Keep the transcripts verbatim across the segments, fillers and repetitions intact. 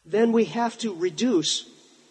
then we have to reduce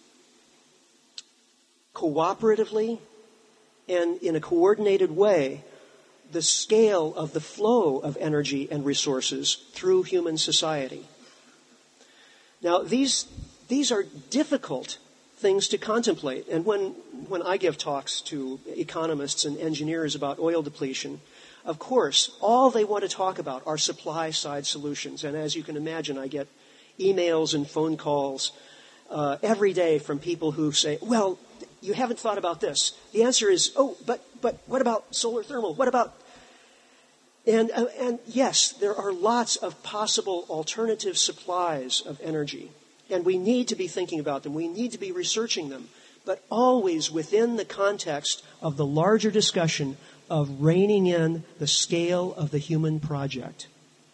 cooperatively and in a coordinated way the scale of the flow of energy and resources through human society. Now, these these are difficult things to contemplate. And when, when I give talks to economists and engineers about oil depletion, of course, all they want to talk about are supply-side solutions. And as you can imagine, I get emails and phone calls uh, every day from people who say, well, you haven't thought about this. The answer is, oh, but but what about solar thermal? What about... And, uh, and yes, there are lots of possible alternative supplies of energy. And we need to be thinking about them. We need to be researching them. But always within the context of the larger discussion of reining in the scale of the human project.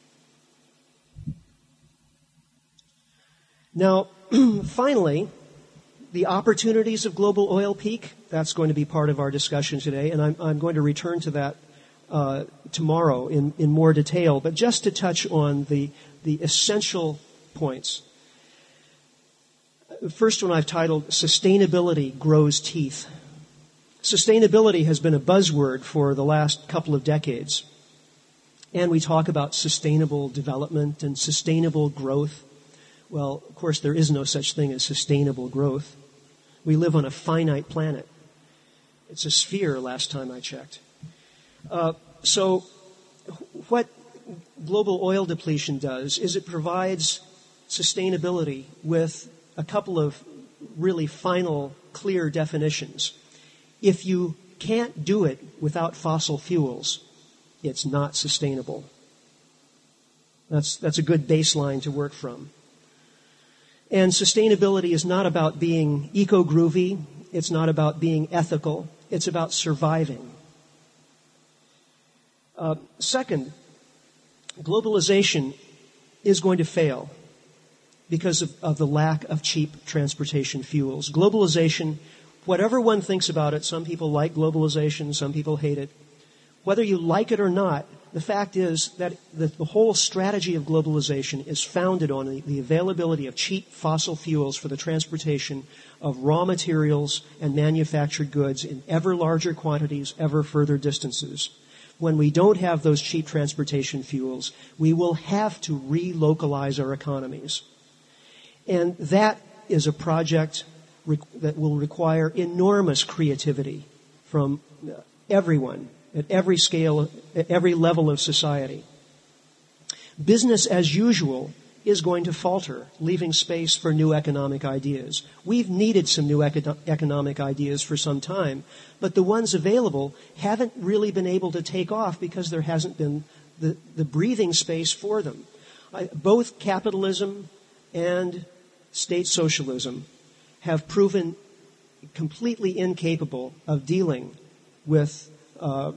Now, finally, the opportunities of global oil peak, that's going to be part of our discussion today, and I'm, I'm going to return to that uh, tomorrow in, in more detail, but just to touch on the, the essential points. The first one I've titled, Sustainability Grows Teeth. Sustainability has been a buzzword for the last couple of decades. And we talk about sustainable development and sustainable growth. Well, of course, there is no such thing as sustainable growth. We live on a finite planet. It's a sphere, last time I checked. Uh, so what global oil depletion does is it provides sustainability with a couple of really final, clear definitions. If you can't do it without fossil fuels, it's not sustainable. That's, that's a good baseline to work from. And sustainability is not about being eco-groovy. It's not about being ethical. It's about surviving. Uh, second, globalization is going to fail because of, of the lack of cheap transportation fuels. Globalization, whatever one thinks about it, some people like globalization, some people hate it. Whether you like it or not, the fact is that the, the whole strategy of globalization is founded on the, the availability of cheap fossil fuels for the transportation of raw materials and manufactured goods in ever larger quantities, ever further distances. When we don't have those cheap transportation fuels, we will have to relocalize our economies. And that is a project re- that will require enormous creativity from everyone, at every scale, at every level of society. Business as usual is going to falter, leaving space for new economic ideas. We've needed some new eco- economic ideas for some time, but the ones available haven't really been able to take off because there hasn't been the, the breathing space for them. I, both capitalism and state socialism have proven completely incapable of dealing with uh,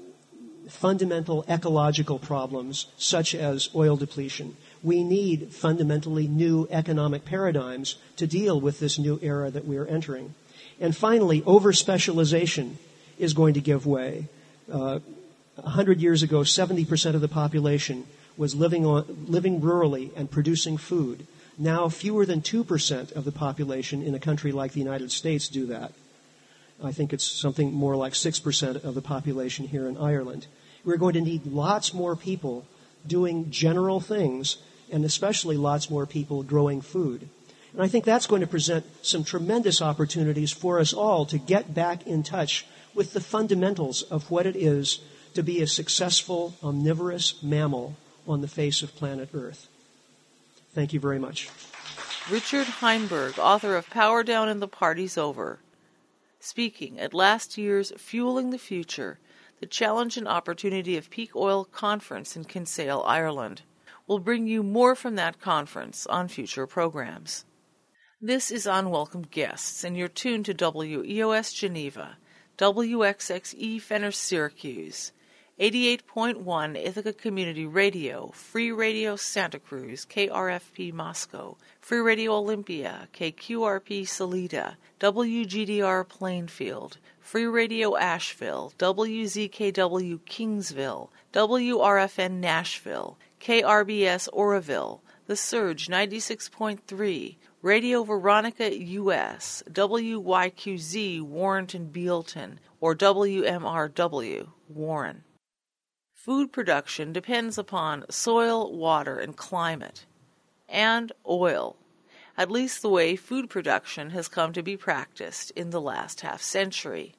fundamental ecological problems such as oil depletion. We need fundamentally new economic paradigms to deal with this new era that we are entering. And finally, over-specialization is going to give way. Uh, a hundred years ago, seventy percent of the population was living on, living rurally and producing food. Now, fewer than two percent of the population in a country like the United States do that. I think it's something more like six percent of the population here in Ireland. We're going to need lots more people doing general things, and especially lots more people growing food. And I think that's going to present some tremendous opportunities for us all to get back in touch with the fundamentals of what it is to be a successful, omnivorous mammal on the face of planet Earth. Thank you very much. Richard Heinberg, author of Power Down and the Party's Over, speaking at last year's Fueling the Future, the Challenge and Opportunity of Peak Oil Conference in Kinsale, Ireland. We'll bring you more from that conference on future programs. This is Unwelcome Guests, and you're tuned to W E O S Geneva, W X X E Fenner Syracuse, eighty-eight point one Ithaca Community Radio, Free Radio Santa Cruz, K R F P Moscow, Free Radio Olympia, K Q R P Salida, W G D R Plainfield, Free Radio Asheville, W Z K W Kingsville, W R F N Nashville, K R B S Oroville, the The Surge ninety-six point three, Radio Veronica U S, W Y Q Z Warrenton Bealton, or W M R W Warren. Food production depends upon soil, water, and climate, and oil, at least the way food production has come to be practiced in the last half-century.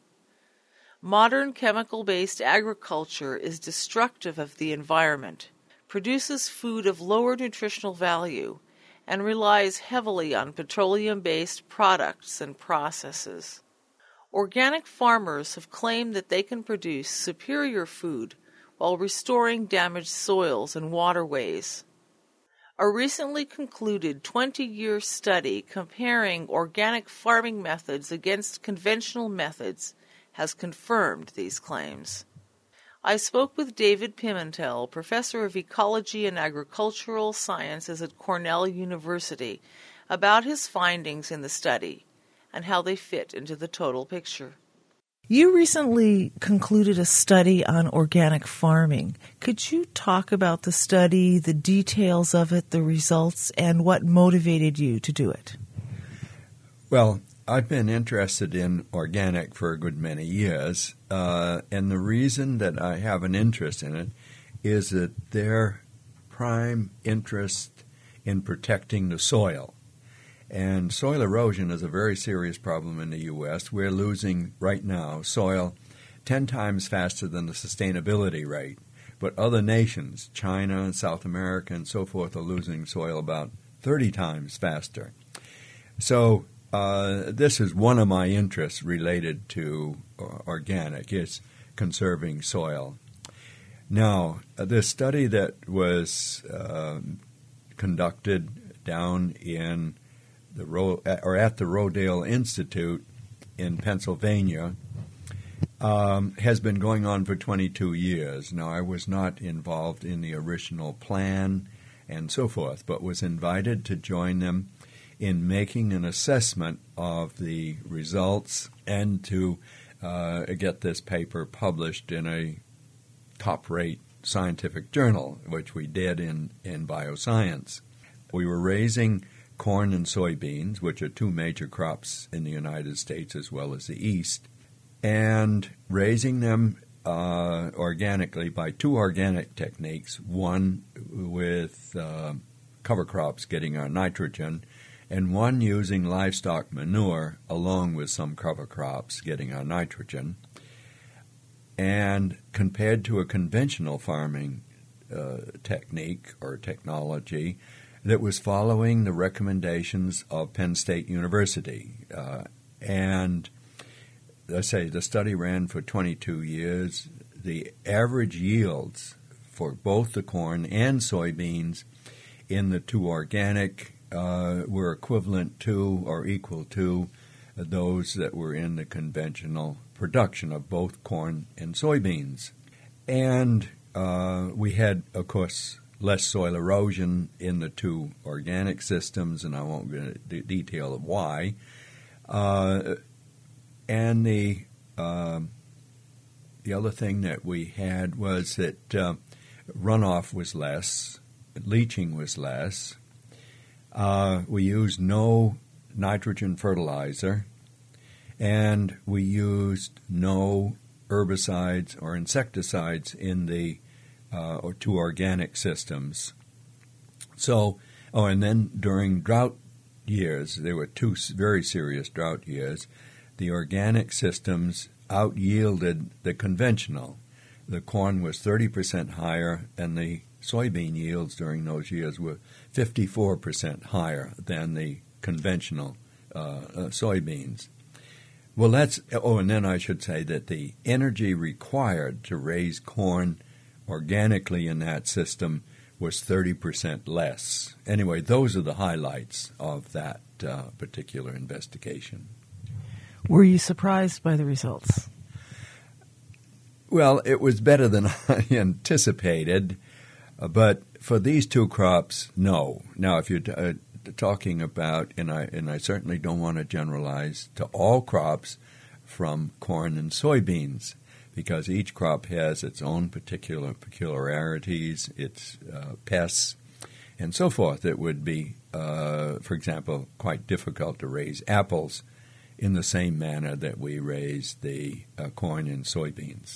Modern chemical-based agriculture is destructive of the environment, produces food of lower nutritional value, and relies heavily on petroleum-based products and processes. Organic farmers have claimed that they can produce superior food while restoring damaged soils and waterways. A recently concluded twenty-year study comparing organic farming methods against conventional methods has confirmed these claims. I spoke with David Pimentel, professor of ecology and agricultural sciences at Cornell University, about his findings in the study and how they fit into the total picture. You recently concluded a study on organic farming. Could you talk about the study, the details of it, the results, and what motivated you to do it? Well, I've been interested in organic for a good many years, uh, and the reason that I have an interest in it is that their prime interest in protecting the soil. And soil erosion is a very serious problem in the U S. We're losing right now soil ten times faster than the sustainability rate. But other nations, China and South America and so forth, are losing soil about thirty times faster. So uh, this is one of my interests related to uh, organic, is conserving soil. Now, uh, the study that was uh, conducted down in the Ro- or at the Rodale Institute in Pennsylvania um, has been going on for twenty-two years. Now, I was not involved in the original plan and so forth, but was invited to join them in making an assessment of the results and to uh, get this paper published in a top-rate scientific journal, which we did in, in Bioscience. We were raising corn and soybeans, which are two major crops in the United States as well as the East, and raising them uh, organically by two organic techniques, one with uh, cover crops getting our nitrogen, and one using livestock manure along with some cover crops getting our nitrogen. And compared to a conventional farming uh, technique or technology that was following the recommendations of Penn State University. Uh, and I say the study ran for twenty-two years. The average yields for both the corn and soybeans in the two organic uh, were equivalent to or equal to those that were in the conventional production of both corn and soybeans. And uh, we had, of course, less soil erosion in the two organic systems, and I won't go into the detail of why. Uh, and the uh, the other thing that we had was that uh, runoff was less, leaching was less. Uh, we used no nitrogen fertilizer, and we used no herbicides or insecticides in the uh, or two organic systems. So, oh, and then during drought years, there were two very serious drought years, the organic systems out-yielded the conventional. The corn was thirty percent higher, and the soybean yields during those years were fifty-four percent higher than the conventional uh, uh, soybeans. Well, that's, oh, and then I should say that the energy required to raise corn organically in that system was thirty percent less. Anyway, those are the highlights of that uh, particular investigation. Were you surprised by the results? Well, it was better than I anticipated, uh, but for these two crops, no. Now, if you're t- uh, talking about, and I and I certainly don't want to generalize to all crops from corn and soybeans, because each crop has its own particular peculiarities, its uh, pests, and so forth. It would be, uh, for example, quite difficult to raise apples in the same manner that we raise the uh, corn and soybeans.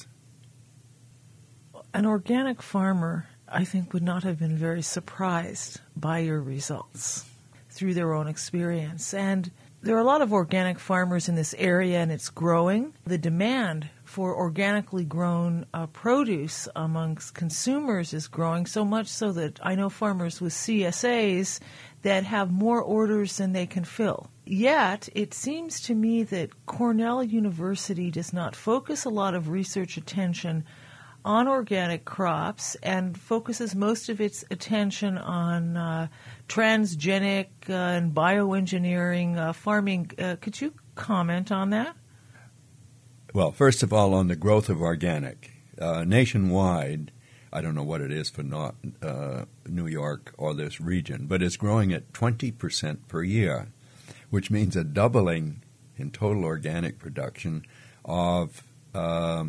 An organic farmer, I think, would not have been very surprised by your results through their own experience. And there are a lot of organic farmers in this area, and it's growing. The demand for organically grown uh, produce amongst consumers is growing, so much so that I know farmers with C S As that have more orders than they can fill. Yet, it seems to me that Cornell University does not focus a lot of research attention on organic crops and focuses most of its attention on uh, transgenic uh, and bioengineering uh, farming. Uh, could you comment on that? Well, first of all, on the growth of organic. Uh, nationwide, I don't know what it is for not, uh, New York or this region, but it's growing at twenty percent per year, which means a doubling in total organic production of uh,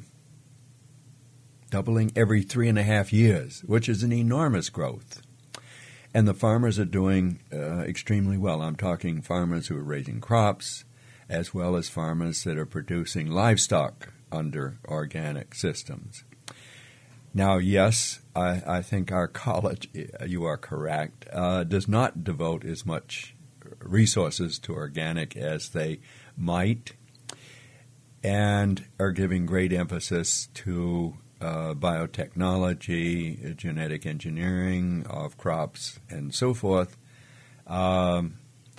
doubling every three and a half years, which is an enormous growth. And the farmers are doing uh, extremely well. I'm talking farmers who are raising crops, as well as farmers that are producing livestock under organic systems. Now, yes, I, I think our college, you are correct, uh, does not devote as much resources to organic as they might, and are giving great emphasis to uh, biotechnology, genetic engineering of crops, and so forth. Um,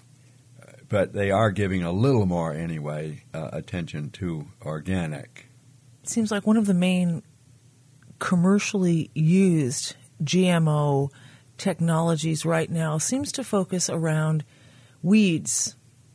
but they are giving a little more, anyway, uh, attention to organic. It seems like one of the main commercially used G M O technologies right now seems to focus around weeds.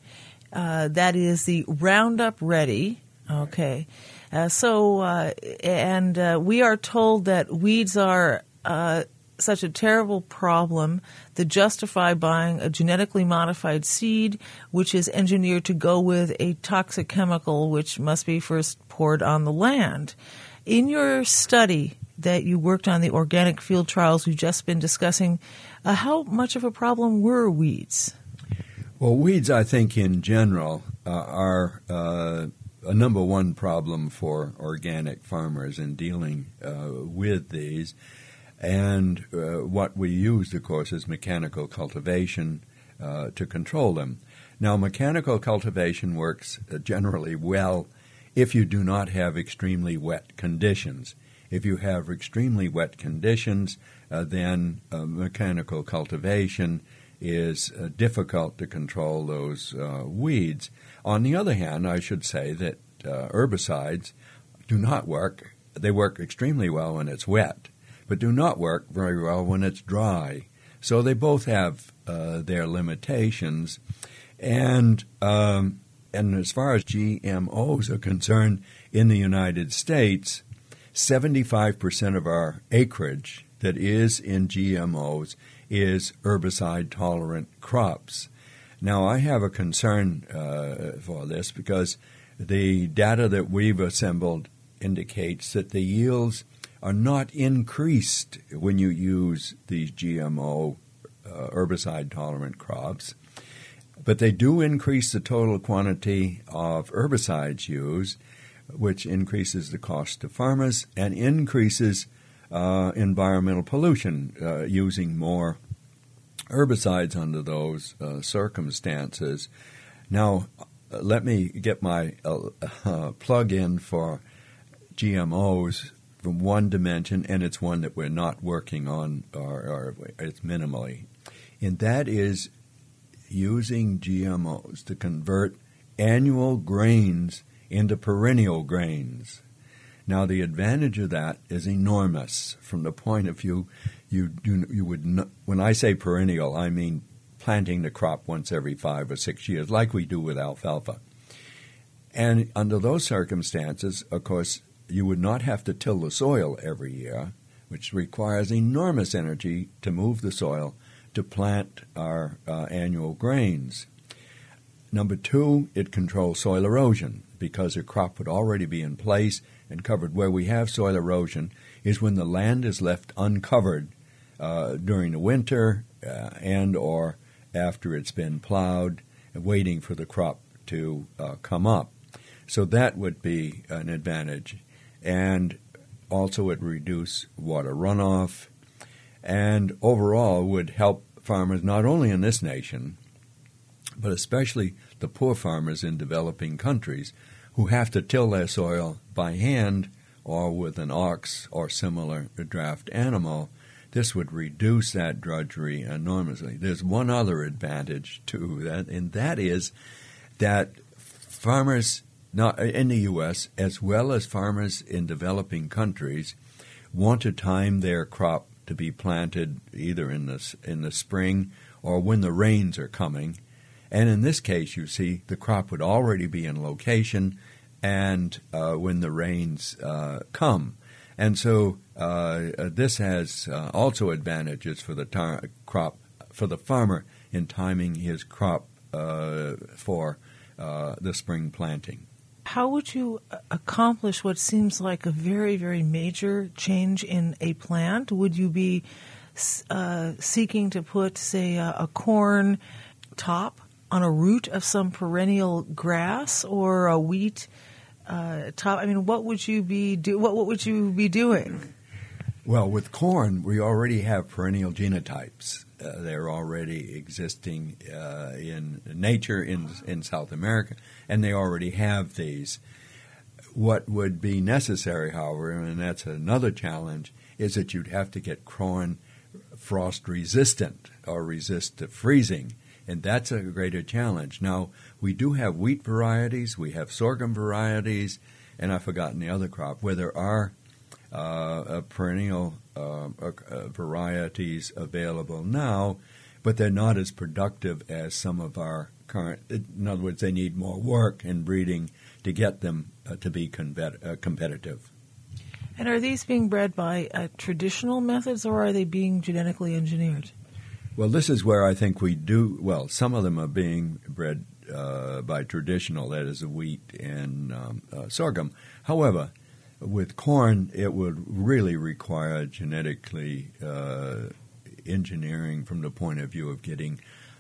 Uh, that is the Roundup Ready. Okay. Uh, so, uh, and uh, we are told that weeds are uh, such a terrible problem that justify buying a genetically modified seed, which is engineered to go with a toxic chemical, which must be first poured on the land. In your study that you worked on, the organic field trials we've just been discussing, uh, how much of a problem were weeds? Well, weeds, I think, in general, uh, are uh, a number one problem for organic farmers in dealing uh, with these. And uh, what we used, of course, is mechanical cultivation uh, to control them. Now, mechanical cultivation works uh, generally well if you do not have extremely wet conditions. If you have extremely wet conditions, uh, then uh, mechanical cultivation is uh, difficult to control those uh, weeds. On the other hand, I should say that uh, herbicides do not work. They work extremely well when it's wet, but do not work very well when it's dry. So they both have uh, their limitations. And um, and as far as G M Os are concerned, in the United States, seventy-five percent of our acreage that is in G M Os is herbicide-tolerant crops. Now, I have a concern uh, for this because the data that we've assembled indicates that the yields are not increased when you use these G M O uh, herbicide-tolerant crops, but they do increase the total quantity of herbicides used, which increases the cost to farmers and increases uh, environmental pollution uh, using more herbicides under those uh, circumstances. Now, uh, let me get my uh, uh, plug in for G M Os from one dimension, and it's one that we're not working on, or, or it's minimally, and that is using G M Os to convert annual grains into perennial grains. Now, the advantage of that is enormous from the point of view you you, you would not, when I say perennial, I mean planting the crop once every five or six years, like we do with alfalfa. And under those circumstances, of course, you would not have to till the soil every year, which requires enormous energy to move the soil to plant our uh, annual grains. Number two, it controls soil erosion because the crop would already be in place and covered. Where we have soil erosion is when the land is left uncovered uh, during the winter uh, and or after it's been plowed, waiting for the crop to uh, come up. So that would be an advantage. And also it reduce water runoff, and overall would help farmers not only in this nation, but especially the poor farmers in developing countries who have to till their soil by hand or with an ox or similar draft animal. This would reduce that drudgery enormously. There's one other advantage to that, and that is that farmers not in the U S as well as farmers in developing countries want to time their crop to be planted either in the, in the spring or when the rains are coming. And in this case, you see, the crop would already be in location and uh, when the rains uh, come. And so uh, this has uh, also advantages for the tar- crop, for the farmer in timing his crop uh, for uh, the spring planting. How would you accomplish what seems like a very, very major change in a plant? Would you be uh, seeking to put, say, a, a corn top on a root of some perennial grass or a wheat uh, top? I mean, what would you be do? What, what would you be doing? Well, with corn, we already have perennial genotypes. Uh, they're already existing uh, in nature in in South America, and they already have these. What would be necessary, however, and that's another challenge, is that you'd have to get corn frost resistant or resist to freezing, and that's a greater challenge. Now, we do have wheat varieties, we have sorghum varieties, and I've forgotten the other crop, where there are Uh, perennial uh, uh, varieties available now, but they're not as productive as some of our current. In other words, they need more work and breeding to get them uh, to be compet- uh, competitive. And are these being bred by uh, traditional methods, or are they being genetically engineered? Well, this is where I think we do, well, some of them are being bred uh, by traditional, that is, wheat and um, uh, sorghum. However, with corn, it would really require genetically uh, engineering from the point of view of getting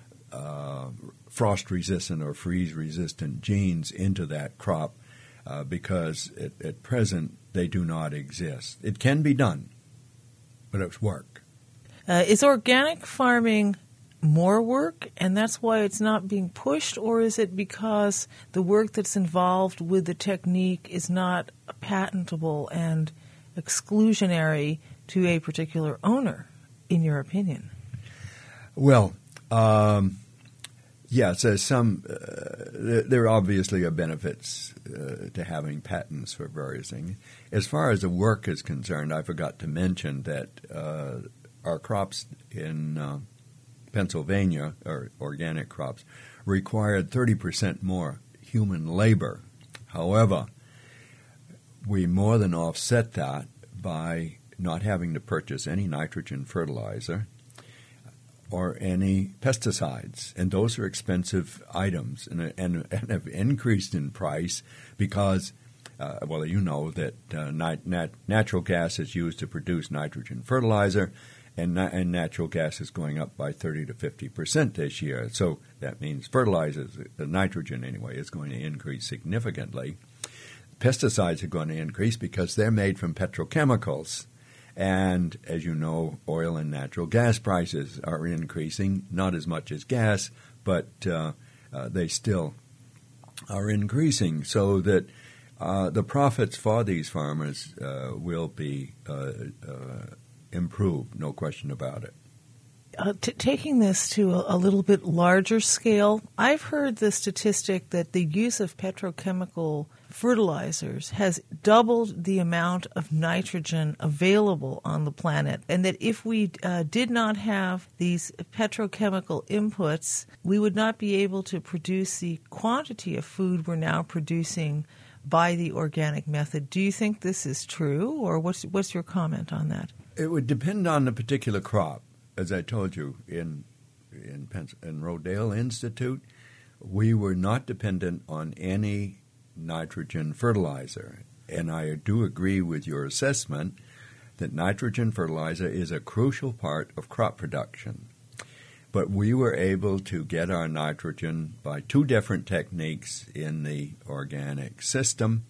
uh, frost-resistant or freeze-resistant genes into that crop uh, because at, at present they do not exist. It can be done, but it's work. Uh, is organic farming more work, and that's why it's not being pushed, or is it because the work that's involved with the technique is not patentable and exclusionary to a particular owner, in your opinion? Well, um, yes, there's some. Uh, there obviously are benefits uh, to having patents for various things. As far as the work is concerned, I forgot to mention that uh, our crops in uh, Pennsylvania, or organic crops, required thirty percent more human labor. However, we more than offset that by not having to purchase any nitrogen fertilizer or any pesticides. And those are expensive items and, and, and have increased in price because, uh, well, you know that uh, nat- nat- natural gas is used to produce nitrogen fertilizer, And, na- and natural gas is going up by thirty to fifty percent this year. So that means fertilizers, the nitrogen anyway, is going to increase significantly. Pesticides are going to increase because they're made from petrochemicals. And as you know, oil and natural gas prices are increasing, not as much as gas, but uh, uh, they still are increasing, so that uh, the profits for these farmers uh, will be uh, uh, improved, no question about it. Uh, t- taking this to a, a little bit larger scale, I've heard the statistic that the use of petrochemical fertilizers has doubled the amount of nitrogen available on the planet, and that if we uh, did not have these petrochemical inputs, we would not be able to produce the quantity of food we're now producing by the organic method. Do you think this is true, or what's what's your comment on that? It would depend on the particular crop. As I told you, in in, Pens- in Rodale Institute, we were not dependent on any nitrogen fertilizer. And I do agree with your assessment that nitrogen fertilizer is a crucial part of crop production. But we were able to get our nitrogen by two different techniques in the organic system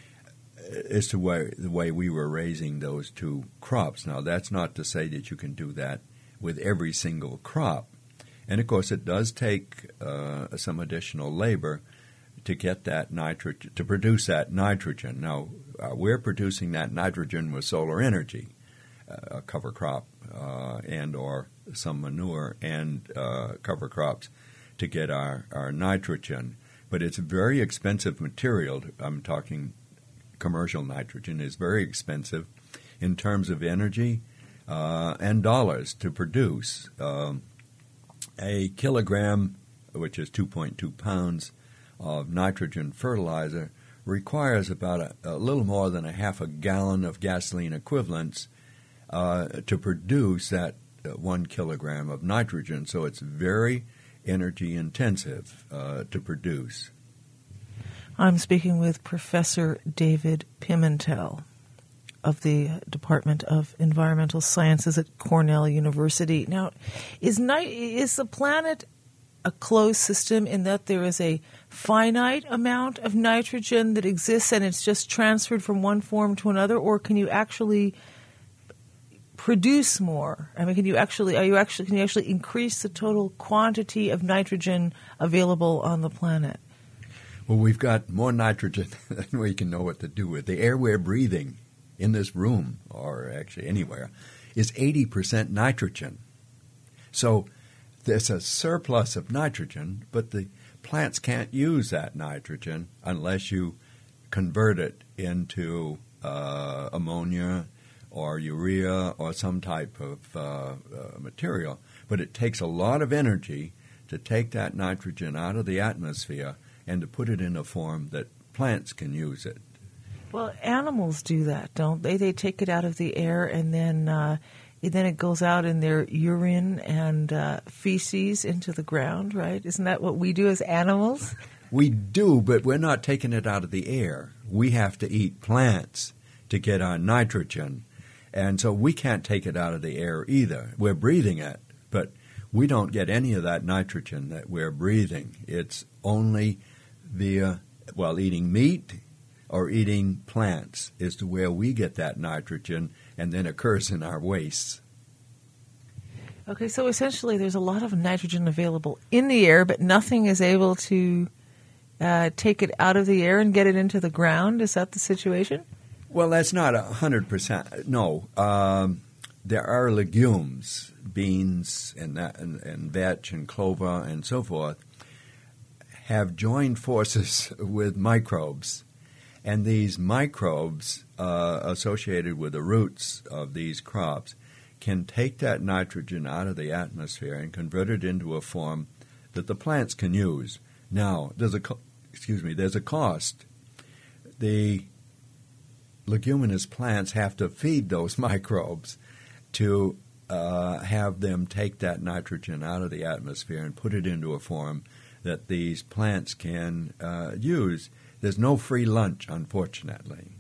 as to way, the way we were raising those two crops. Now, that's not to say that you can do that with every single crop. And, of course, it does take uh, some additional labor to get that nitrogen, to produce that nitrogen. Now, uh, we're producing that nitrogen with solar energy, uh, a cover crop uh, and or some manure and uh, cover crops to get our, our nitrogen. But it's a very expensive material. I'm talking commercial nitrogen is very expensive in terms of energy uh, and dollars to produce. Um, a kilogram, which is two point two pounds, of nitrogen fertilizer requires about a, a little more than a half a gallon of gasoline equivalents uh, to produce that uh, one kilogram of nitrogen. So it's very energy intensive uh, to produce. I'm speaking with Professor David Pimentel of the Department of Environmental Sciences at Cornell University. Now, is ni- is the planet a closed system in that there is a finite amount of nitrogen that exists and it's just transferred from one form to another, or can you actually produce more? I mean, can you actually are you actually can you actually increase the total quantity of nitrogen available on the planet? Well, we've got more nitrogen than we can know what to do with. The air we're breathing in this room, or actually anywhere, is eighty percent nitrogen. So there's a surplus of nitrogen, but the plants can't use that nitrogen unless you convert it into uh, ammonia or urea or some type of uh, uh, material. But it takes a lot of energy to take that nitrogen out of the atmosphere and to put it in a form that plants can use it. Well, animals do that, don't they? They take it out of the air and then uh, then it goes out in their urine and uh, feces into the ground, right? Isn't that what we do as animals? We do, but we're not taking it out of the air. We have to eat plants to get our nitrogen. And so we can't take it out of the air either. We're breathing it, but we don't get any of that nitrogen that we're breathing. It's only via, well, eating meat or eating plants is to where we get that nitrogen and then occurs in our wastes. Okay, so essentially there's a lot of nitrogen available in the air, but nothing is able to uh, take it out of the air and get it into the ground. Is that the situation? Well, that's not one hundred percent. No. Um, there are legumes, beans and, that, and, and vetch and clover and so forth, have joined forces with microbes. And these microbes uh, associated with the roots of these crops can take that nitrogen out of the atmosphere and convert it into a form that the plants can use. Now, there's a co- excuse me, there's a cost. The leguminous plants have to feed those microbes to uh, have them take that nitrogen out of the atmosphere and put it into a form that these plants can uh, use. There's no free lunch, unfortunately.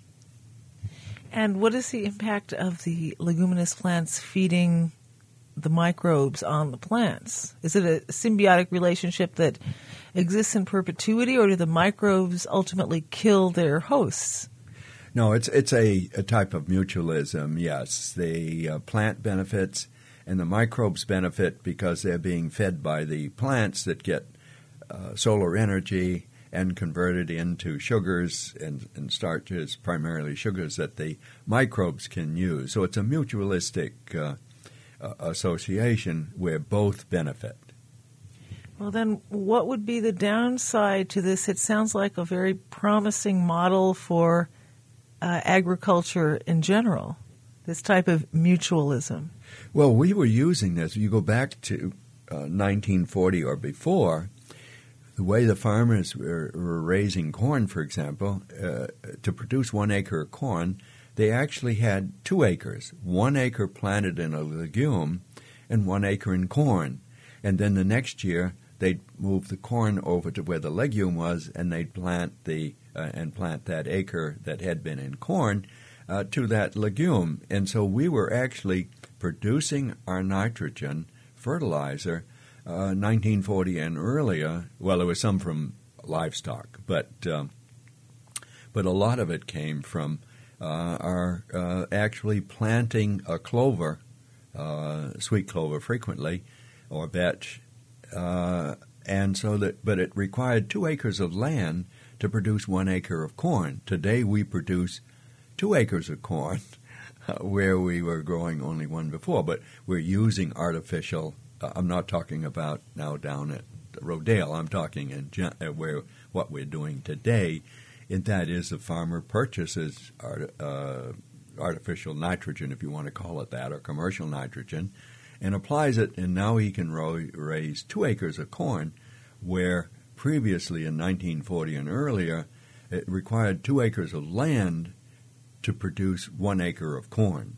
And what is the impact of the leguminous plants feeding the microbes on the plants? Is it a symbiotic relationship that exists in perpetuity, or do the microbes ultimately kill their hosts? No, it's it's a, a type of mutualism, yes. The uh, plant benefits and the microbes benefit because they're being fed by the plants that get uh, solar energy and converted into sugars and, and starches, primarily sugars that the microbes can use. So it's a mutualistic uh, uh, association where both benefit. Well, then what would be the downside to this? It sounds like a very promising model for uh, agriculture in general, this type of mutualism. Well, we were using this. You go back to uh, nineteen forty or before, the way the farmers were, were raising corn, for example, uh, to produce one acre of corn, they actually had two acres, one acre planted in a legume and one acre in corn. And then the next year, they'd move the corn over to where the legume was, and they'd plant the uh, and plant that acre that had been in corn uh, to that legume. And so we were actually producing our nitrogen fertilizer, uh, nineteen forty and earlier, well, there was some from livestock, but um, but a lot of it came from uh, our uh, actually planting a clover, uh, sweet clover frequently, or vetch, uh, and so that, but it required two acres of land to produce one acre of corn. Today we produce two acres of corn, where we were growing only one before, but we're using artificial. Uh, I'm not talking about now down at Rodale. I'm talking in gen- uh, where what we're doing today, and that is the farmer purchases art, uh, artificial nitrogen, if you want to call it that, or commercial nitrogen, and applies it, and now he can ro- raise two acres of corn, where previously in nineteen forty and earlier, it required two acres of land to produce one acre of corn.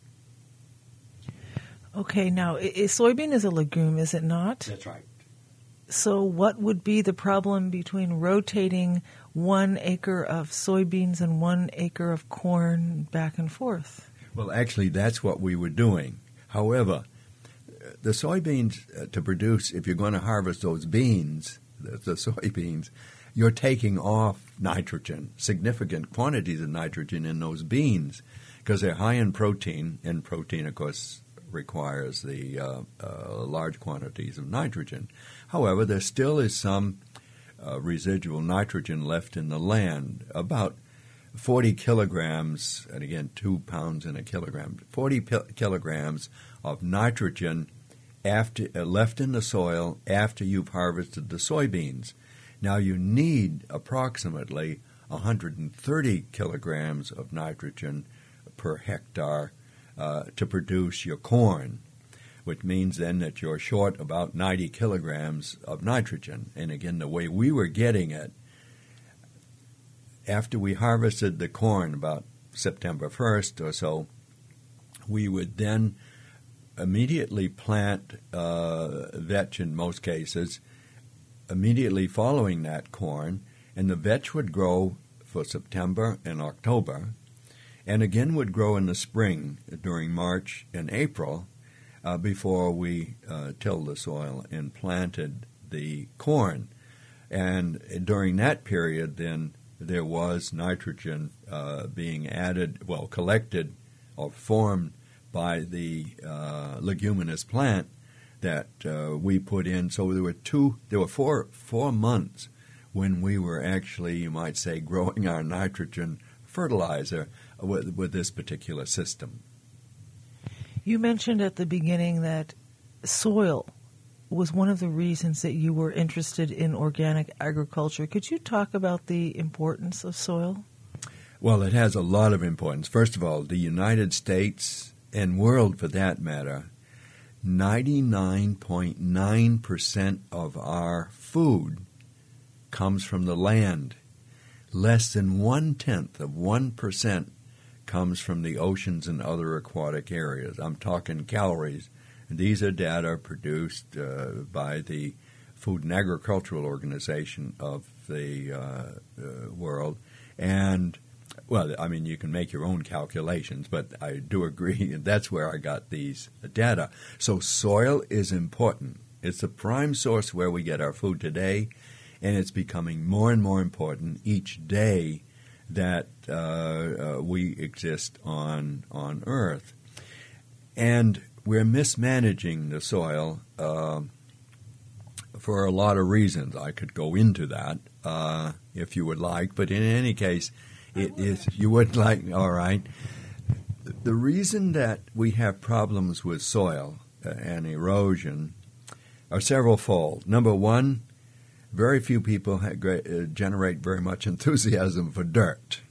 Okay, now, i- i- soybean is a legume, is it not? That's right. So what would be the problem between rotating one acre of soybeans and one acre of corn back and forth? Well, actually, that's what we were doing. However, the soybeans uh, to produce, if you're going to harvest those beans, the, the soybeans, you're taking off nitrogen, significant quantities of nitrogen in those beans, because they're high in protein, and protein, of course, requires the uh, uh, large quantities of nitrogen. However, there still is some uh, residual nitrogen left in the land, about forty kilograms, and again, two pounds in a kilogram, forty pil- kilograms of nitrogen after uh, left in the soil after you've harvested the soybeans. Now you need approximately one hundred thirty kilograms of nitrogen per hectare uh, to produce your corn, which means then that you're short about ninety kilograms of nitrogen. And again, the way we were getting it, after we harvested the corn about September first or so, we would then immediately plant uh, vetch in most cases, immediately following that corn, and the vetch would grow for September and October, and again would grow in the spring during March and April uh, before we uh, tilled the soil and planted the corn. And during that period, then, there was nitrogen uh, being added, well, collected or formed by the uh, leguminous plant that uh, we put in. So there were two, there were four, four months when we were actually, you might say, growing our nitrogen fertilizer with, with this particular system. You mentioned at the beginning that soil was one of the reasons that you were interested in organic agriculture. Could you talk about the importance of soil? Well, it has a lot of importance. First of all, the United States, and world for that matter, ninety-nine point nine percent of our food comes from the land. Less than one-tenth of one percent comes from the oceans and other aquatic areas. I'm talking calories. These are data produced uh, by the Food and Agricultural Organization of the uh, uh, world. And, well, I mean, you can make your own calculations, but I do agree, and that's where I got these data. So soil is important. It's the prime source where we get our food today, and it's becoming more and more important each day that uh, uh, we exist on on Earth. And we're mismanaging the soil uh, for a lot of reasons. I could go into that uh, if you would like, but in any case, it is you would like. All right. The reason that we have problems with soil uh, and erosion are several-fold. Number one, very few people have great, uh, generate very much enthusiasm for dirt,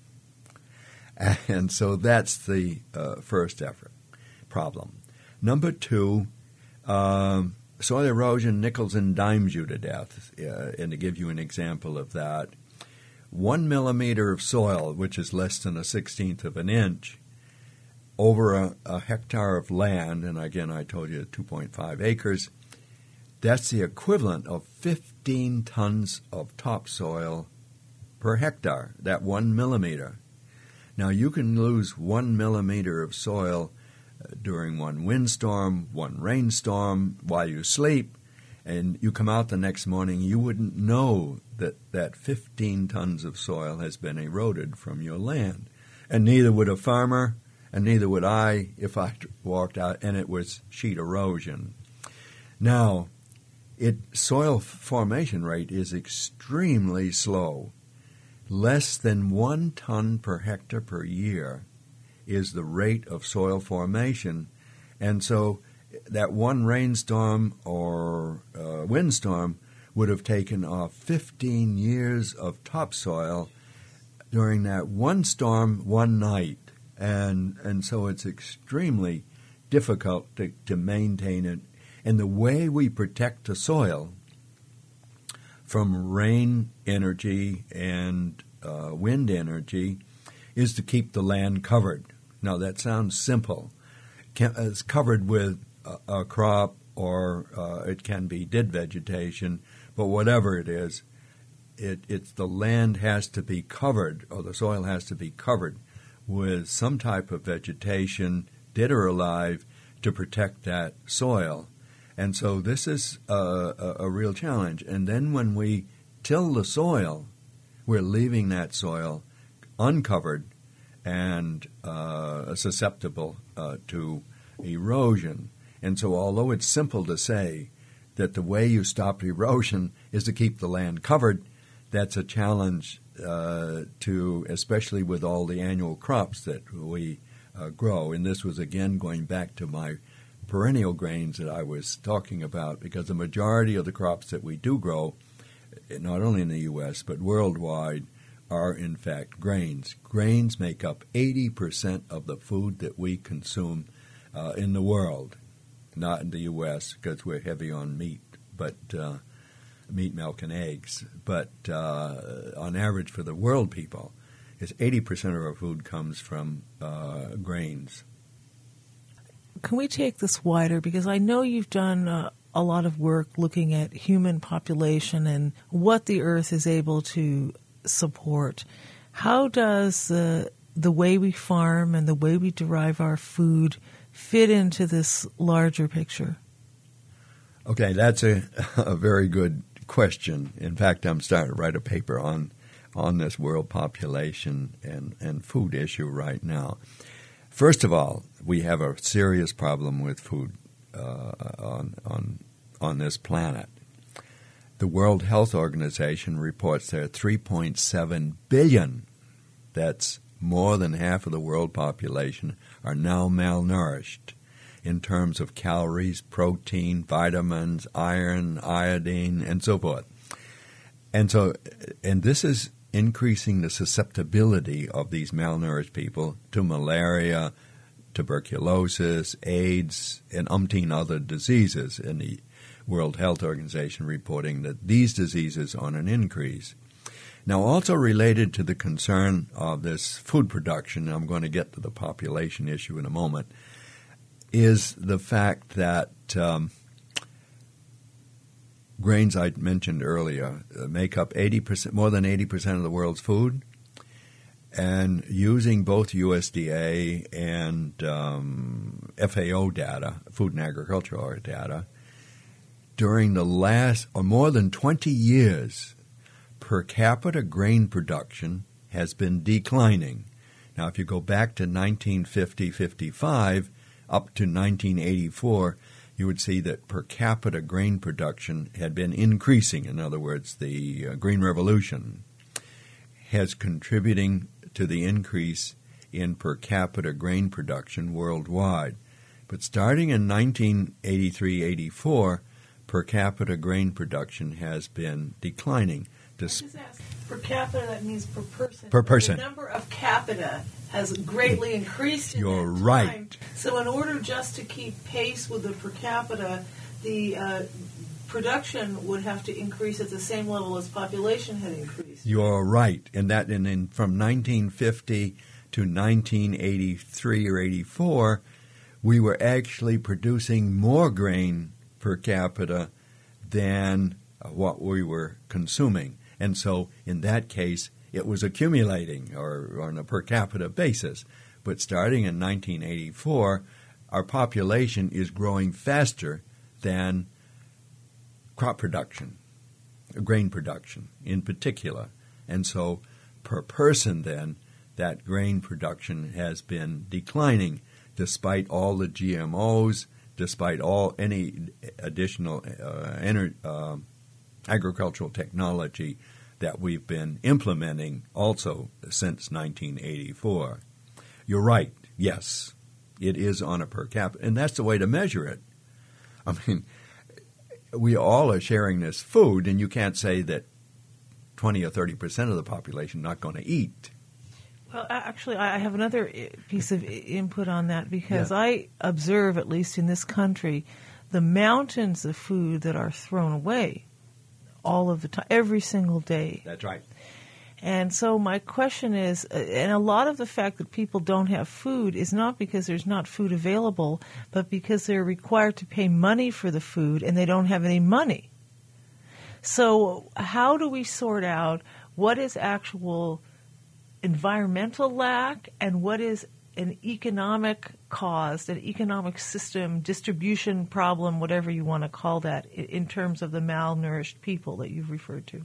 and so that's the uh, first effort problem. Number two, um, soil erosion nickels and dimes you to death. Uh, and to give you an example of that, one millimeter of soil, which is less than a sixteenth of an inch, over a, a hectare of land, and again I told you two point five acres, that's the equivalent of fifteen tons of topsoil per hectare, that one millimeter. Now you can lose one millimeter of soil uh, during one windstorm, one rainstorm, while you sleep, and you come out the next morning, you wouldn't know that that fifteen tons of soil has been eroded from your land. And neither would a farmer, and neither would I if I walked out and it was sheet erosion. Now, it soil formation rate is extremely slow. Less than one ton per hectare per year is the rate of soil formation. And so that one rainstorm or uh, windstorm would have taken off fifteen years of topsoil during that one storm, one night. And and so it's extremely difficult to, to maintain it. And the way we protect the soil from rain energy and uh, wind energy is to keep the land covered. Now, that sounds simple. It's covered with a, a crop, or uh, it can be dead vegetation, but whatever it is, it, it's the land has to be covered, or the soil has to be covered with some type of vegetation, dead or alive, to protect that soil. And so this is a, a, a real challenge. And then when we till the soil, we're leaving that soil uncovered and uh, susceptible uh, to erosion. And so although it's simple to say that the way you stop erosion is to keep the land covered, that's a challenge uh, to, especially with all the annual crops that we uh, grow. And this was, again, going back to my perennial grains that I was talking about, because the majority of the crops that we do grow, not only in the U S but worldwide, are in fact grains. Grains make up eighty percent of the food that we consume uh, in the world, not in the U S because we're heavy on meat, but uh, meat, milk, and eggs. But uh, on average for the world people, it's eighty percent of our food comes from uh, grains. Can we take this wider? Because I know you've done uh, a lot of work looking at human population and what the earth is able to support. How does uh, the way we farm and the way we derive our food fit into this larger picture? Okay, that's a, a very good question. In fact, I'm starting to write a paper on on this world population and, and food issue right now. First of all, we have a serious problem with food uh, on, on, on this planet. The World Health Organization reports there are three point seven billion, that's more than half of the world population, are now malnourished in terms of calories, protein, vitamins, iron, iodine, and so forth. And so, and this is increasing the susceptibility of these malnourished people to malaria, tuberculosis, AIDS, and umpteen other diseases, in the World Health Organization reporting that these diseases are on an increase. Now, also related to the concern of this food production, and I'm going to get to the population issue in a moment, is the fact that um, grains I mentioned earlier make up eighty percent, more than eighty percent of the world's food, and using both U S D A and um, F A O data, Food and Agriculture data, during the last, or more than twenty years, per capita grain production has been declining. Now, if you go back to nineteen fifty to fifty-five, up to nineteen eighty-four, you would see that per capita grain production had been increasing. In other words, the uh, Green Revolution has contributing to the increase in per capita grain production worldwide. But starting in nineteen eighty-three eighty-four, per capita grain production has been declining. This, per capita, that means per person. Per person. The number of capita has greatly increased in You're that right. time. So in order just to keep pace with the per capita, the uh, production would have to increase at the same level as population had increased. You're right. And that, and in, from nineteen fifty to nineteen eighty-three or eighty-four, we were actually producing more grain per capita than uh, what we were consuming. And so in that case, it was accumulating, or, or on a per capita basis. But starting in nineteen eighty-four, our population is growing faster than crop production, grain production in particular. And so per person then, that grain production has been declining despite all the G M Os, despite all any additional uh, ener- uh, agricultural technology that we've been implementing also since nineteen eighty-four. You're right, yes, it is on a per capita, and that's the way to measure it. I mean, we all are sharing this food, and you can't say that twenty or thirty percent of the population are not going to eat. Well, actually, I have another piece of input on that because Yeah. I observe, at least in this country, the mountains of food that are thrown away all of the time, every single day. That's right. And so my question is, uh, and a lot of the fact that people don't have food is not because there's not food available, but because they're required to pay money for the food and they don't have any money. So how do we sort out what is actual environmental lack and what is an economic caused, an economic system, distribution problem, whatever you want to call that, in terms of the malnourished people that you've referred to?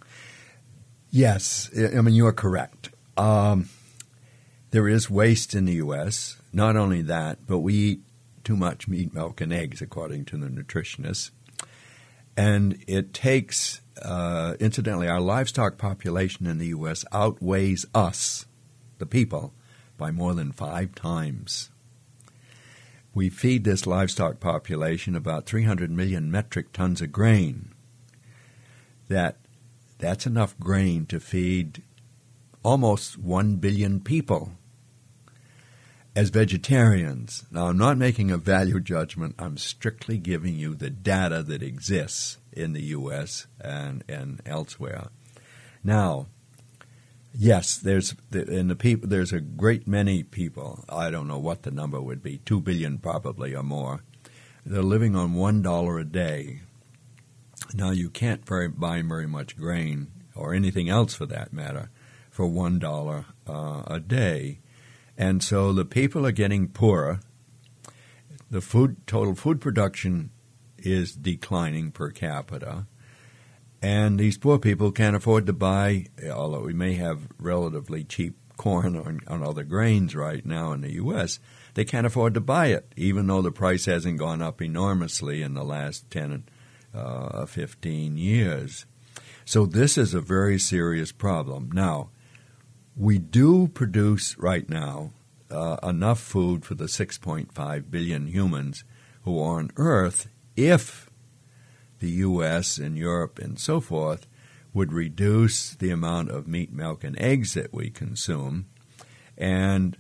Yes, I mean, you are correct. Um, there is waste in the U S. Not only that, but we eat too much meat, milk, and eggs, according to the nutritionists. And it takes, uh, incidentally, our livestock population in the U S outweighs us, the people, by more than five times. We feed this livestock population about three hundred million metric tons of grain. That That's enough grain to feed almost one billion people. As vegetarians, now I'm not making a value judgment, I'm strictly giving you the data that exists in the U S and, and elsewhere. Now, yes, there's in the people there's a great many people, I don't know what the number would be, two billion probably or more, they're living on one dollar a day. Now, you can't very, buy very much grain, or anything else for that matter, for one dollar uh, a day. And so the people are getting poorer. The food total food production is declining per capita. And these poor people can't afford to buy, although we may have relatively cheap corn or, or other grains right now in the U S, they can't afford to buy it, even though the price hasn't gone up enormously in the last ten Uh, fifteen years. So this is a very serious problem. Now, we do produce right now uh, enough food for the six point five billion humans who are on Earth if the U S and Europe and so forth would reduce the amount of meat, milk, and eggs that we consume and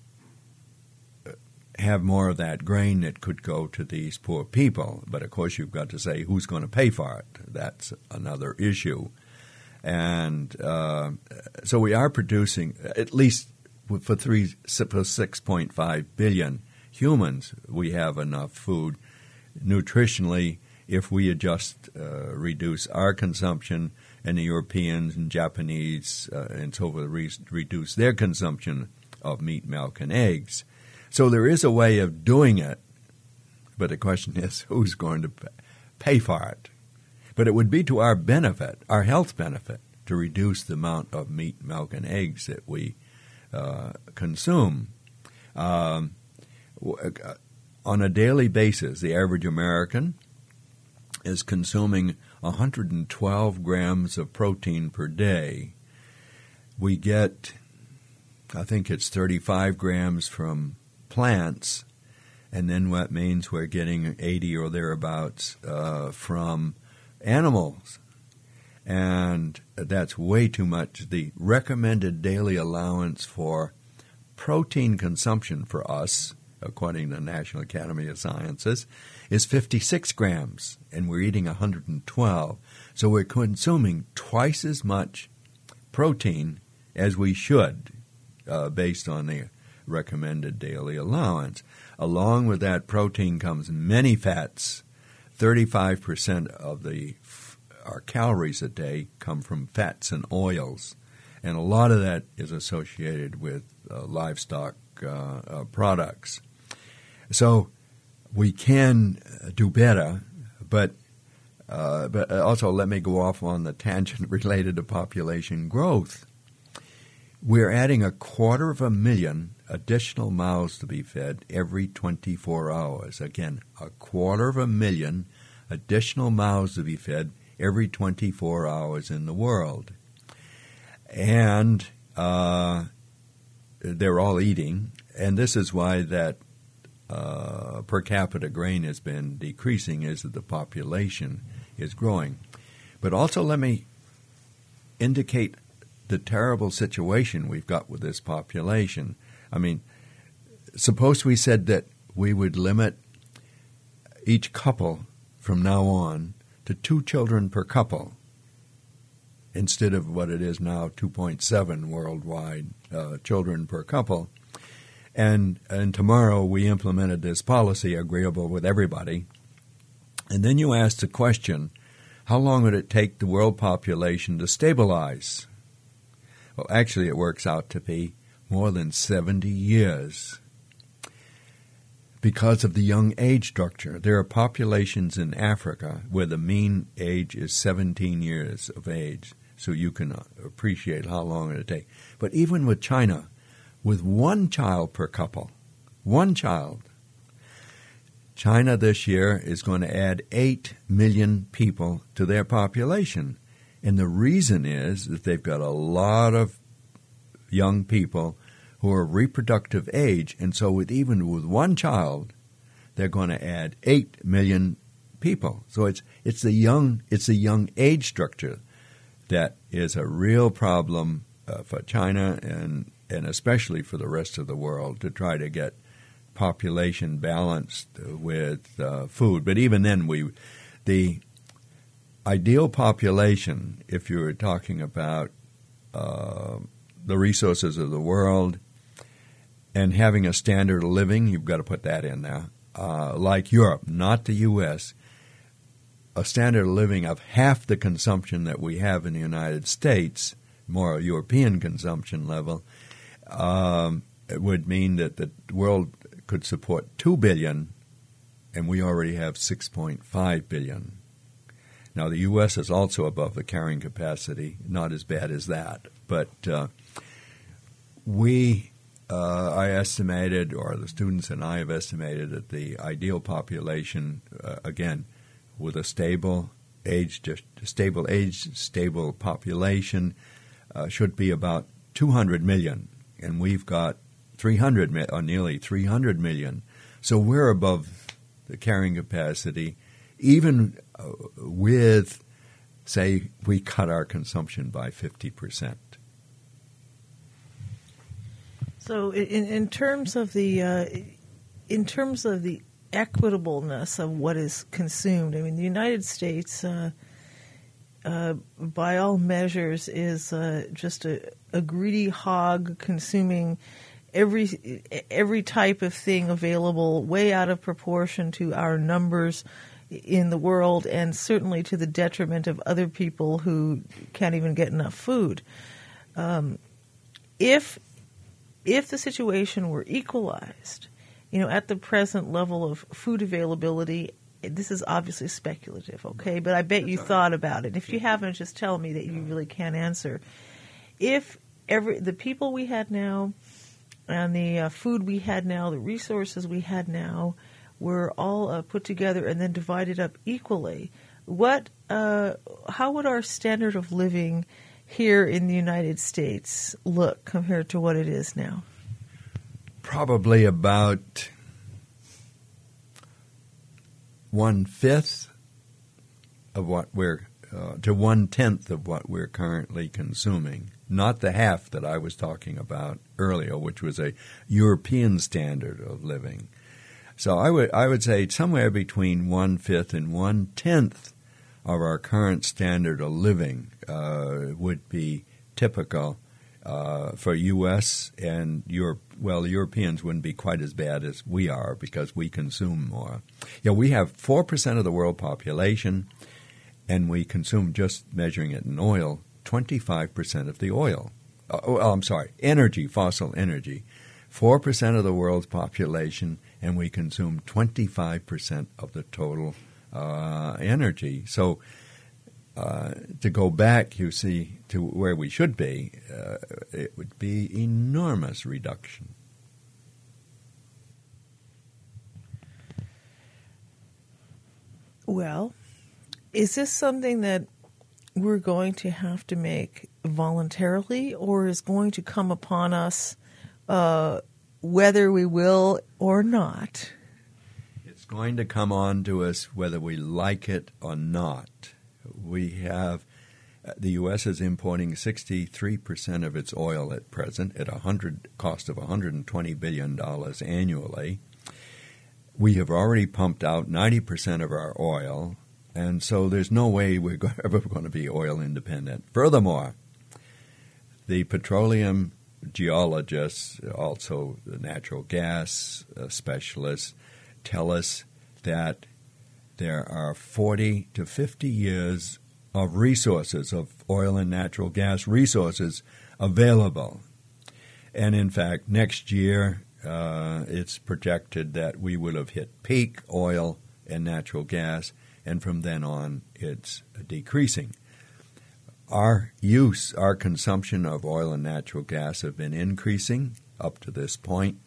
have more of that grain that could go to these poor people. But, of course, you've got to say who's going to pay for it. That's another issue. And uh, so we are producing, at least for, three, for six point five billion humans, we have enough food. Nutritionally, if we just uh, reduce our consumption and the Europeans and Japanese uh, and so forth re- reduce their consumption of meat, milk, and eggs. So there is a way of doing it, but the question is who's going to pay for it? But it would be to our benefit, our health benefit, to reduce the amount of meat, milk, and eggs that we uh, consume. Um, on a daily basis, the average American is consuming one hundred twelve grams of protein per day. We get, I think it's thirty-five grams from plants, and then what means we're getting eighty or thereabouts uh, from animals. And that's way too much. The recommended daily allowance for protein consumption for us, according to the National Academy of Sciences, is fifty-six grams, and we're eating one hundred twelve. So we're consuming twice as much protein as we should, uh, based on the recommended daily allowance. Along with that protein comes many fats. thirty-five percent of the our calories a day come from fats and oils, and a lot of that is associated with uh, livestock uh, uh, products. So we can do better, but uh, but also let me go off on the tangent related to population growth. We're adding a quarter of a million additional mouths to be fed every twenty-four hours. Again, a quarter of a million additional mouths to be fed every twenty-four hours in the world. And uh, they're all eating, and this is why that uh, per capita grain has been decreasing, is that the population is growing. But also let me indicate the terrible situation we've got with this population. I mean, suppose we said that we would limit each couple from now on to two children per couple instead of what it is now, two point seven worldwide uh, children per couple. And, and tomorrow we implemented this policy agreeable with everybody. And then you asked the question, how long would it take the world population to stabilize? Well, actually, it works out to be more than seventy years because of the young age structure. There are populations in Africa where the mean age is seventeen years of age, so you can appreciate how long it would take. But even with China, with one child per couple, one child, China this year is going to add eight million people to their population. And the reason is that they've got a lot of young people who are reproductive age, and so with even with one child, they're going to add eight million people. So it's it's the young it's the young age structure that is a real problem uh, for China and and especially for the rest of the world to try to get population balanced with uh, food. But even then, we the ideal population, if you were talking about uh, the resources of the world and having a standard of living, you've got to put that in there. Uh, like Europe, not the U S, a standard of living of half the consumption that we have in the United States, more European consumption level, um, it would mean that the world could support two billion, and we already have six point five billion. Now, the U S is also above the carrying capacity, not as bad as that. But uh, we, uh, I estimated, or the students and I have estimated, that the ideal population, uh, again, with a stable age, stable age, stable population, uh, should be about two hundred million, and we've got three hundred, or nearly three hundred million. So we're above the carrying capacity, even uh, with, say, we cut our consumption by fifty percent. So, in, in terms of the uh, in terms of the equitableness of what is consumed, I mean, the United States, uh, uh, by all measures, is uh, just a, a greedy hog consuming every every type of thing available, way out of proportion to our numbers in the world, and certainly to the detriment of other people who can't even get enough food. Um, if if the situation were equalized, you know, at the present level of food availability, this is obviously speculative, okay? But I bet you thought about it. If you haven't, just tell me that you really can't answer. If every the people we had now and the uh, food we had now, the resources we had now, were all uh, put together and then divided up equally, what, uh, how would our standard of living here in the United States look compared to what it is now? Probably about one-fifth of what we're, uh, to one-tenth of what we're currently consuming. Not the half that I was talking about earlier, which was a European standard of living. So I would I would say somewhere between one-fifth and one-tenth of our current standard of living uh, would be typical uh, for U S and Europe. Well, the Europeans wouldn't be quite as bad as we are because we consume more. Yeah, we have four percent of the world population, and we consume, just measuring it in oil, twenty-five percent of the oil. Oh, oh, I'm sorry, energy, fossil energy. four percent of the world's population, and we consume twenty-five percent of the total uh, energy. So uh, to go back, you see, to where we should be, uh, it would be enormous reduction. Well, is this something that we're going to have to make voluntarily, or is going to come upon us uh, whether we will or not? It's going to come on to us whether we like it or not. We have, the U S is importing sixty-three percent of its oil at present at a hundred cost of one hundred twenty billion dollars annually. We have already pumped out ninety percent of our oil, and so there's no way we're ever going to be oil independent. Furthermore, the petroleum geologists, also the natural gas uh, specialists, tell us that there are forty to fifty years of resources, of oil and natural gas resources available. And in fact, next year, Uh, it's projected that we will have hit peak oil and natural gas, and from then on it's decreasing. Our use, our consumption of oil and natural gas have been increasing up to this point.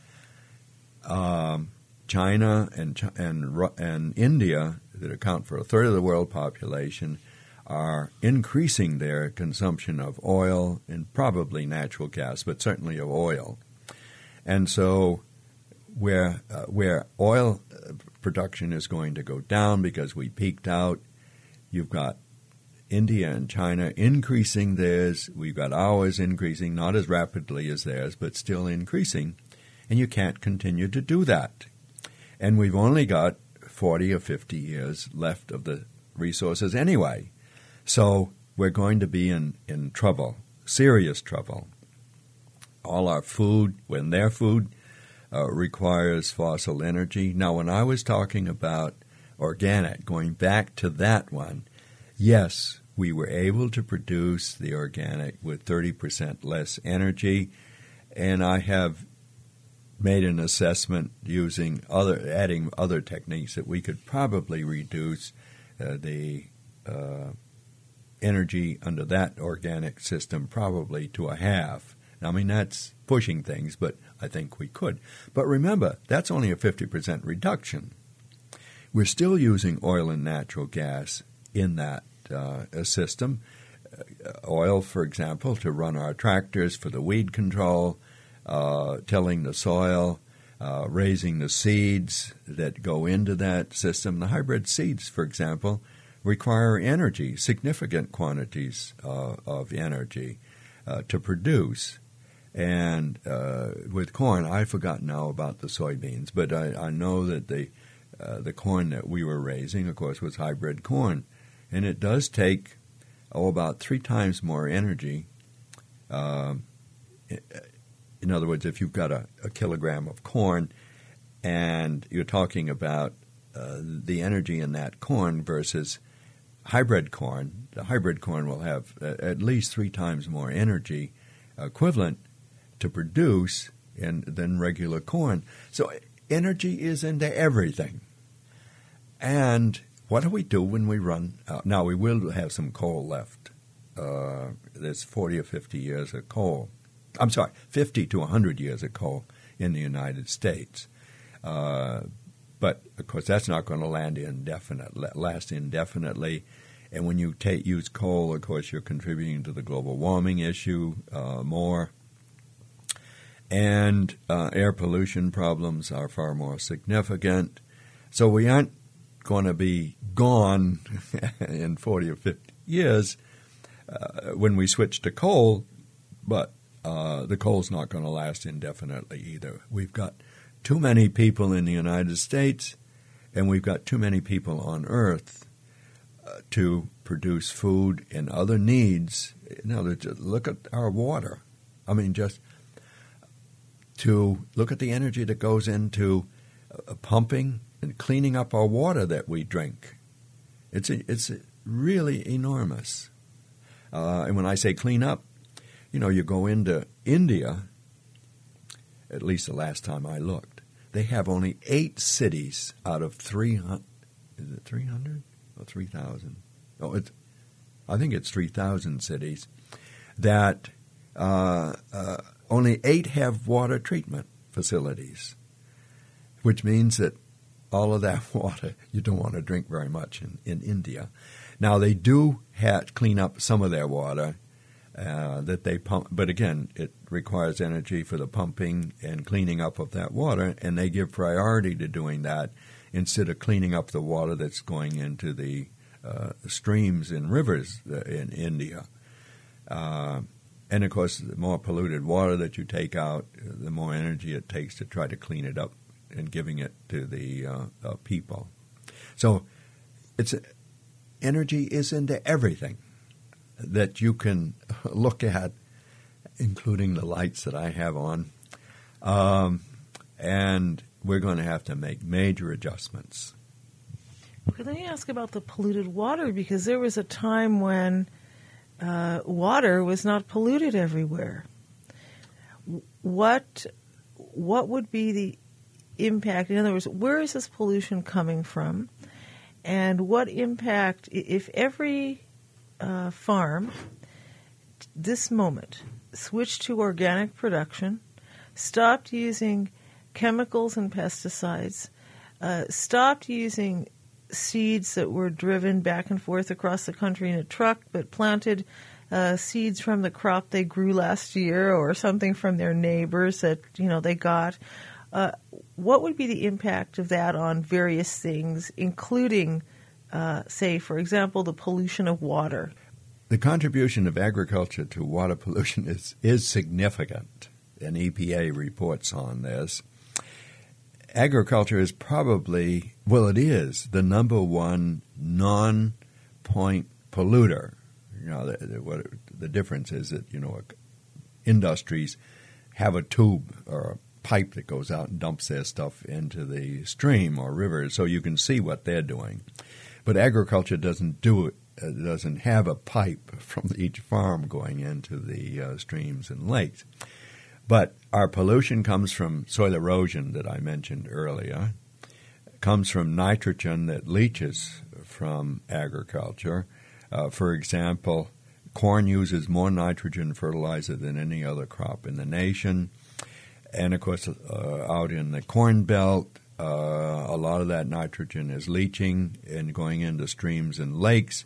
Um, China and, and, and India, that account for a third of the world population, are increasing their consumption of oil and probably natural gas, but certainly of oil. And so where uh, where oil production is going to go down because we peaked out, you've got India and China increasing theirs. We've got ours increasing, not as rapidly as theirs, but still increasing. And you can't continue to do that. And we've only got forty or fifty years left of the resources anyway. So we're going to be in, in trouble, serious trouble. All our food, when their food uh, requires fossil energy. Now, when I was talking about organic, going back to that one, yes, we were able to produce the organic with thirty percent less energy, and I have made an assessment using other, adding other techniques that we could probably reduce uh, the uh, energy under that organic system probably to a half. I mean, that's pushing things, but I think we could. But remember, that's only a fifty percent reduction. We're still using oil and natural gas in that uh, system. Uh, oil, for example, to run our tractors for the weed control, uh, tilling the soil, uh, raising the seeds that go into that system. The hybrid seeds, for example, require energy, significant quantities uh, of energy uh, to produce. And uh, with corn, I forgot now about the soybeans, but I, I know that the uh, the corn that we were raising, of course, was hybrid corn, and it does take oh about three times more energy. Uh, in other words, if you've got a, a kilogram of corn, and you're talking about uh, the energy in that corn versus hybrid corn, the hybrid corn will have at least three times more energy equivalent to produce in, than regular corn. So energy is into everything. And what do we do when we run out? Now, we will have some coal left. Uh, there's forty or fifty years of coal. I'm sorry, fifty to one hundred years of coal in the United States. Uh, but, of course, that's not going to land indefinite, last indefinitely. And when you take, use coal, of course, you're contributing to the global warming issue uh, more. And uh, air pollution problems are far more significant. So we aren't going to be gone in forty or fifty years uh, when we switch to coal, but uh, the coal's not going to last indefinitely either. We've got too many people in the United States, and we've got too many people on Earth uh, to produce food and other needs. Now, look at our water. I mean, just to look at the energy that goes into uh, pumping and cleaning up our water that we drink. It's a, it's a really enormous. Uh, and when I say clean up, you know, you go into India at least the last time I looked. They have only eight cities out of three hundred. Is it three hundred or three thousand? Oh, it's, I think it's three thousand cities that uh, uh, only eight have water treatment facilities, which means that all of that water you don't want to drink very much in, in India. Now, they do have, clean up some of their water uh, that they pump, but again, it requires energy for the pumping and cleaning up of that water, and they give priority to doing that instead of cleaning up the water that's going into the uh, streams and rivers in India. Uh, and, of course, the more polluted water that you take out, the more energy it takes to try to clean it up and giving it to the uh, uh, people. So it's energy is into everything that you can look at, including the lights that I have on. Um, and we're going to have to make major adjustments. Okay, let me ask about the polluted water, because there was a time when uh, water was not polluted everywhere. What what would be the impact? In other words, where is this pollution coming from? And what impact, if every uh, farm, this moment, switched to organic production, stopped using chemicals and pesticides, uh, stopped using seeds that were driven back and forth across the country in a truck, but planted uh, seeds from the crop they grew last year or something from their neighbors that, you know, they got. Uh, what would be the impact of that on various things, including, uh, say, for example, the pollution of water? The contribution of agriculture to water pollution is, is significant, and E P A reports on this. Agriculture is probably, well, it is the number one non-point polluter. You know, the, the, what, the difference is that, you know, industries have a tube or a pipe that goes out and dumps their stuff into the stream or river, so you can see what they're doing. But agriculture doesn't do it. It doesn't have a pipe from each farm going into the uh, streams and lakes. But our pollution comes from soil erosion that I mentioned earlier, comes from nitrogen that leaches from agriculture. Uh, for example, corn uses more nitrogen fertilizer than any other crop in the nation. And, of course, uh, out in the Corn Belt, uh, a lot of that nitrogen is leaching and going into streams and lakes,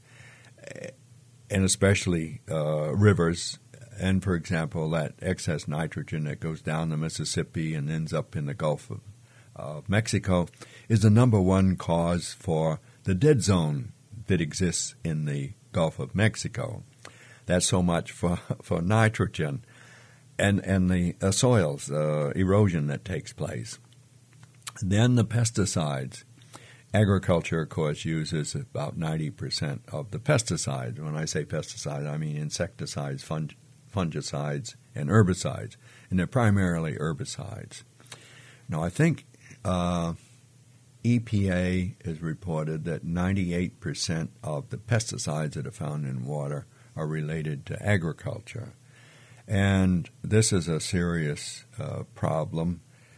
and especially uh, rivers. And, for example, that excess nitrogen that goes down the Mississippi and ends up in the Gulf of uh, Mexico is the number one cause for the dead zone that exists in the Gulf of Mexico. That's so much for, for nitrogen. And and the uh, soils, uh, erosion that takes place. Then the pesticides. Agriculture, of course, uses about ninety percent of the pesticides. When I say pesticides, I mean insecticides, fung- fungicides, and herbicides. And they're primarily herbicides. Now, I think uh, E P A has reported that ninety-eight percent of the pesticides that are found in water are related to agriculture. And this is a serious uh, problem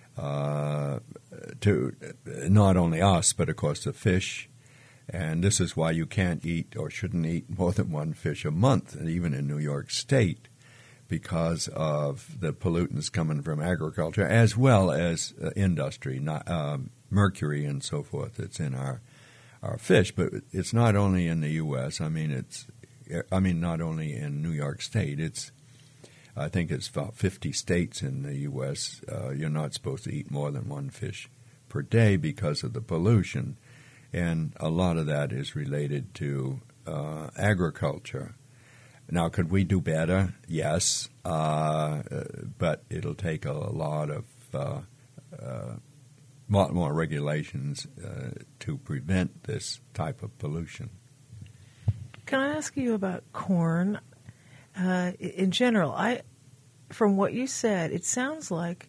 uh, to not only us, but, of course, the fish. And this is why you can't eat or shouldn't eat more than one fish a month, even in New York State, because of the pollutants coming from agriculture as well as uh, industry, not, um, mercury and so forth that's in our, our fish. But it's not only in the U S I mean, it's I mean, not only in New York State. It's I think it's about fifty states in the U S Uh, you're not supposed to eat more than one fish per day because of the pollution. And a lot of that is related to uh, agriculture. Now, could we do better? Yes, uh, but it'll take a lot of uh, uh, lot more regulations uh, to prevent this type of pollution. Can I ask you about corn? Uh, in general, I, from what you said, it sounds like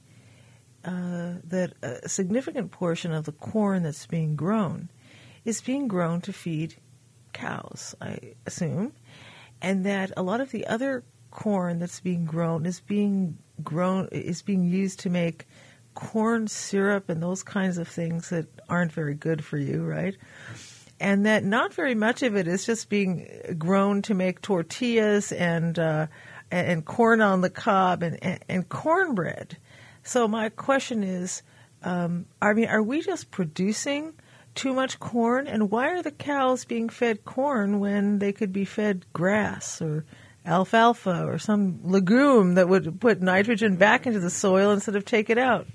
uh, that a significant portion of the corn that's being grown is being grown to feed cows, I assume, and that a lot of the other corn that's being grown is being grown, is being used to make corn syrup and those kinds of things that aren't very good for you, right? And that not very much of it is just being grown to make tortillas and uh, and corn on the cob and, and, and cornbread. So my question is, um, I mean, are we just producing too much corn? And why are the cows being fed corn when they could be fed grass or alfalfa or some legume that would put nitrogen back into the soil instead of take it out?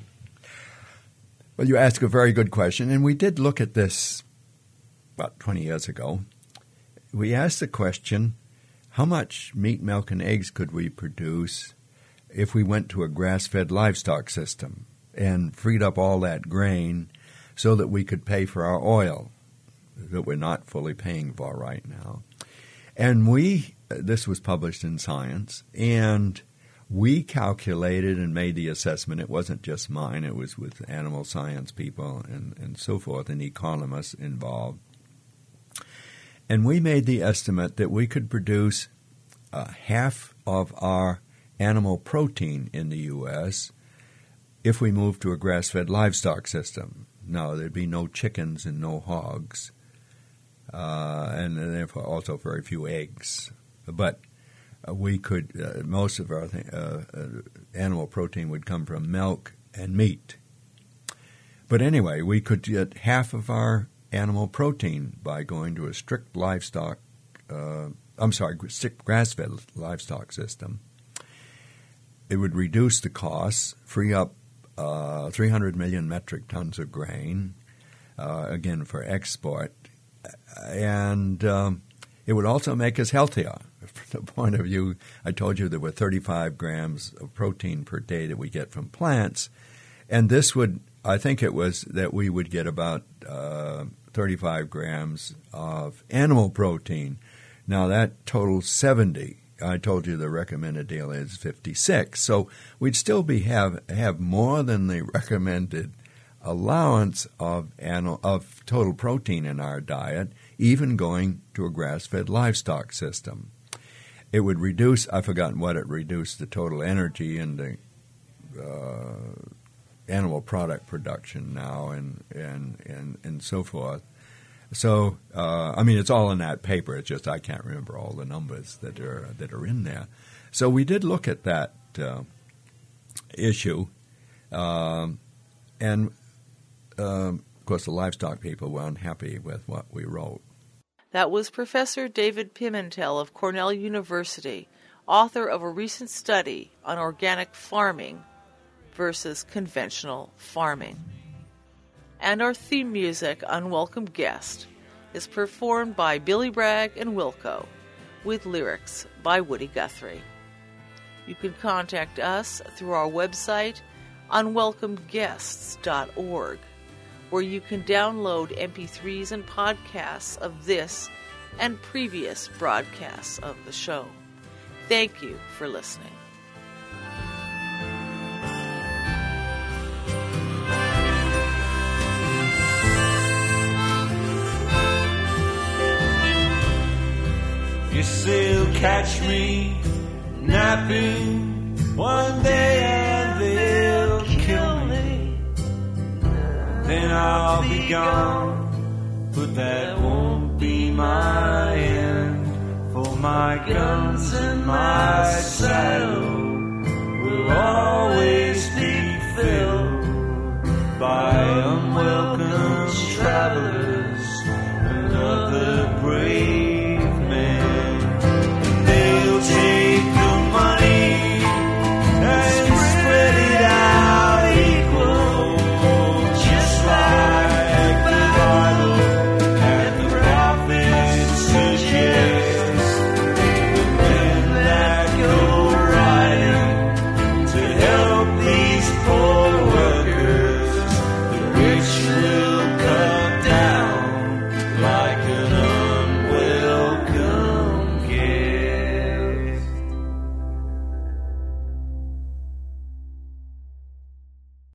Well, you ask a very good question, and we did look at this about twenty years ago. We asked the question, how much meat, milk, and eggs could we produce if we went to a grass-fed livestock system and freed up all that grain so that we could pay for our oil that we're not fully paying for right now? And we, this was published in Science, and we calculated and made the assessment. It wasn't just mine. It was with animal science people and, and so forth, and economists involved. And we made the estimate that we could produce uh, half of our animal protein in the U S if we moved to a grass-fed livestock system. Now, there'd be no chickens and no hogs, uh, and therefore also very few eggs. But uh, we could, uh, most of our th- uh, uh, animal protein would come from milk and meat. But anyway, we could get half of our animal protein by going to a strict livestock, uh, I'm sorry, strict grass-fed livestock system. It would reduce the costs, free up uh, three hundred million metric tons of grain, uh, again for export, and um, it would also make us healthier. From the point of view, I told you there were thirty-five grams of protein per day that we get from plants, and this would, I think it was that we would get about uh, thirty-five grams of animal protein. Now that totals seventy. I told you the recommended daily is fifty-six. So we'd still be have have more than the recommended allowance of animal, of total protein in our diet, even going to a grass-fed livestock system. It would reduce, I've forgotten what it reduced, the total energy in the uh, animal product production now and, and, and, and so forth. So, uh, I mean, it's all in that paper. It's just I can't remember all the numbers that are that are in there. So we did look at that uh, issue, um, and um, of course, the livestock people were unhappy with what we wrote. That was Professor David Pimentel of Cornell University, author of a recent study on organic farming versus conventional farming. And our theme music, Unwelcome Guest, is performed by Billy Bragg and Wilco, with lyrics by Woody Guthrie. You can contact us through our website, unwelcome guests dot org, where you can download M P threes and podcasts of this and previous broadcasts of the show. Thank you for listening. You still catch me napping one day and they'll kill me. Then I'll be gone, but that won't be my end. For my guns and my saddle will always be filled by unwelcome